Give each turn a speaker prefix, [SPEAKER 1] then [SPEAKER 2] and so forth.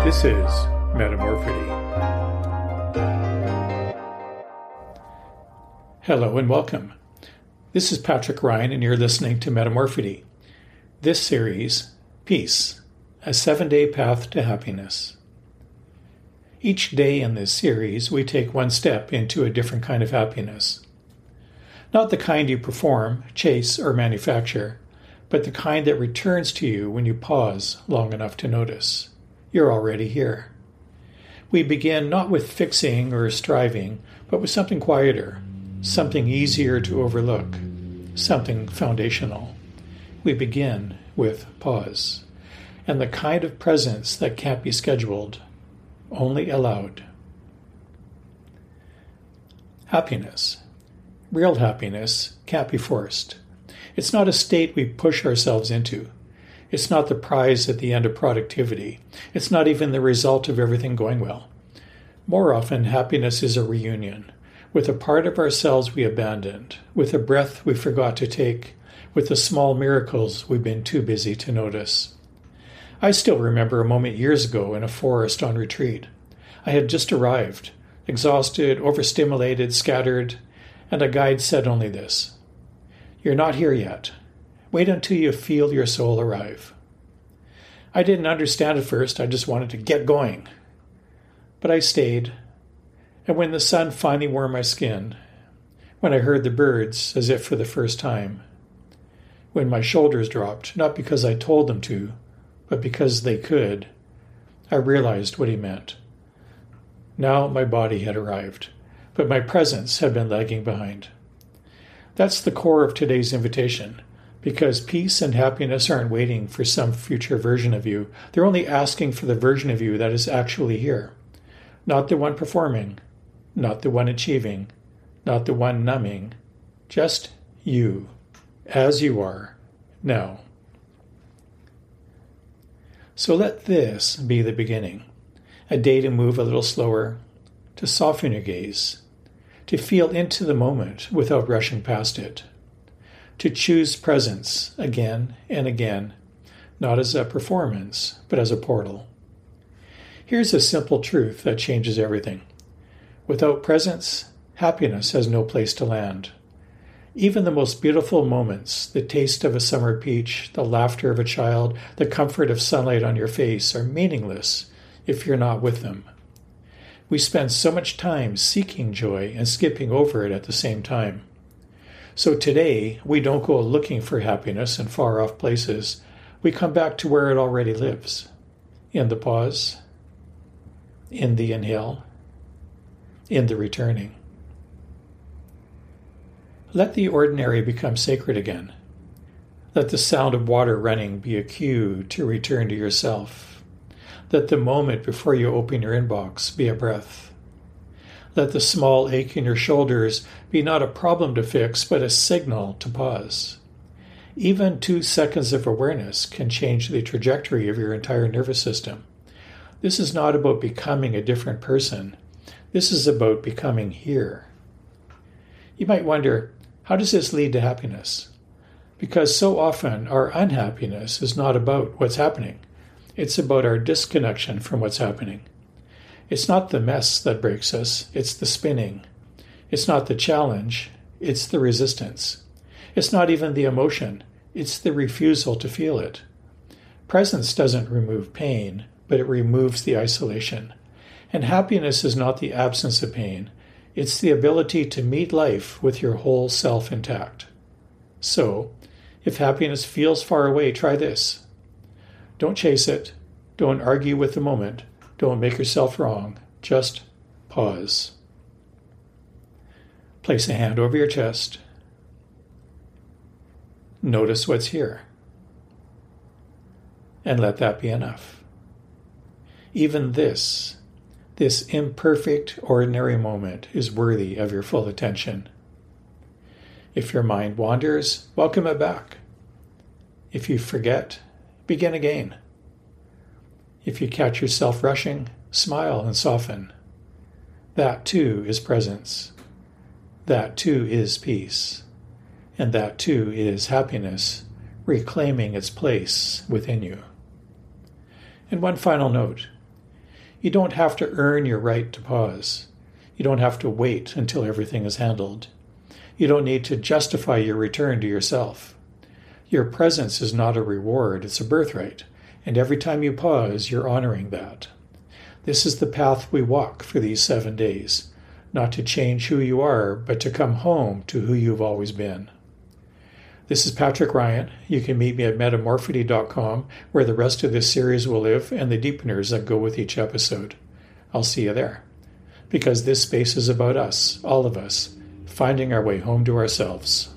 [SPEAKER 1] This is Metamorphity. Hello and welcome. This is Patrick Ryan and you're listening to Metamorphity. This series, Peace, a 7-day path to happiness. Each day in this series, we take one step into a different kind of happiness. Not the kind you perform, chase, or manufacture, but the kind that returns to you when you pause long enough to notice. You're already here. We begin not with fixing or striving, but with something quieter, something easier to overlook, something foundational. We begin with pause, and the kind of presence that can't be scheduled, only allowed. Happiness. Real happiness can't be forced. It's not a state we push ourselves into. It's not the prize at the end of productivity. It's not even the result of everything going well. More often, happiness is a reunion with a part of ourselves we abandoned, with a breath we forgot to take, with the small miracles we've been too busy to notice. I still remember a moment years ago in a forest on retreat. I had just arrived, exhausted, overstimulated, scattered, and a guide said only this: "You're not here yet. Wait until you feel your soul arrive." I didn't understand at first. I just wanted to get going. But I stayed, and when the sun finally warmed my skin, when I heard the birds as if for the first time, when my shoulders dropped, not because I told them to, but because they could, I realized what he meant. Now my body had arrived, but my presence had been lagging behind. That's the core of today's invitation, because peace and happiness aren't waiting for some future version of you. They're only asking for the version of you that is actually here. Not the one performing, not the one achieving, not the one numbing, just you, as you are, now. So let this be the beginning, a day to move a little slower, to soften your gaze, to feel into the moment without rushing past it, to choose presence again and again, not as a performance, but as a portal. Here's a simple truth that changes everything. Without presence, happiness has no place to land. Even the most beautiful moments, the taste of a summer peach, the laughter of a child, the comfort of sunlight on your face, are meaningless if you're not with them. We spend so much time seeking joy and skipping over it at the same time. So today, we don't go looking for happiness in far-off places. We come back to where it already lives. In the pause, in the inhale, in the returning. Let the ordinary become sacred again. Let the sound of water running be a cue to return to yourself. Let the moment before you open your inbox be a breath. Let the small ache in your shoulders be not a problem to fix, but a signal to pause. Even 2 seconds of awareness can change the trajectory of your entire nervous system. This is not about becoming a different person. This is about becoming here. You might wonder, how does this lead to happiness? Because so often our unhappiness is not about what's happening. It's about our disconnection from what's happening. It's not the mess that breaks us, it's the spinning. It's not the challenge, it's the resistance. It's not even the emotion, it's the refusal to feel it. Presence doesn't remove pain, but it removes the isolation. And happiness is not the absence of pain, it's the ability to meet life with your whole self intact. So, if happiness feels far away, try this. Don't chase it, don't argue with the moment, don't make yourself wrong, just pause. Place a hand over your chest. Notice what's here. And let that be enough. Even this imperfect, ordinary moment is worthy of your full attention. If your mind wanders, welcome it back. If you forget, begin again. If you catch yourself rushing, smile and soften. That too is presence. That too is peace. And that too is happiness, reclaiming its place within you. And one final note. You don't have to earn your right to pause. You don't have to wait until everything is handled. You don't need to justify your return to yourself. Your presence is not a reward, it's a birthright, and every time you pause, you're honoring that. This is the path we walk for these 7 days, not to change who you are, but to come home to who you've always been. This is Patrick Ryan. You can meet me at metamorphody.com, where the rest of this series will live and the deepeners that go with each episode. I'll see you there. Because this space is about us, all of us, finding our way home to ourselves.